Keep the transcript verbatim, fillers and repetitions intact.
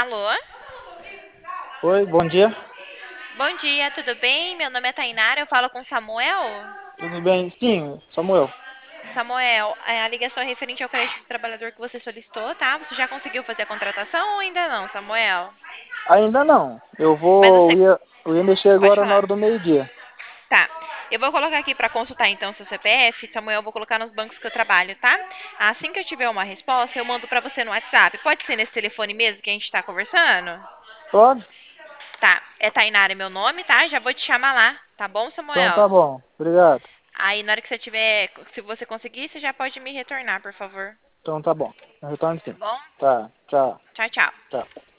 Alô? Oi, bom dia. Bom dia, tudo bem? Meu nome é Tainara, eu falo com Samuel. Tudo bem? Sim, Samuel. Samuel, é, a ligação é referente ao crédito de trabalhador que você solicitou, tá? Você já conseguiu fazer a contratação ou ainda não, Samuel? Ainda não. Eu Mas vou, eu você ia, eu ia mexer pode agora na falar. hora do meio-dia. Tá. Eu vou colocar aqui para consultar então seu C P F, Samuel, eu vou colocar nos bancos que eu trabalho, tá? Assim que eu tiver uma resposta, eu mando para você no WhatsApp. Pode ser nesse telefone mesmo que a gente tá conversando? Pode? Tá. É Tainara meu nome, tá? Já vou te chamar lá, tá bom, Então Samuel? tá bom. Obrigado. Aí na hora que você tiver, se você conseguir, você já pode me retornar, por favor. Então tá bom. Eu retorno Tá sim. bom? Tá, tchau. Tchau, tchau. Tchau.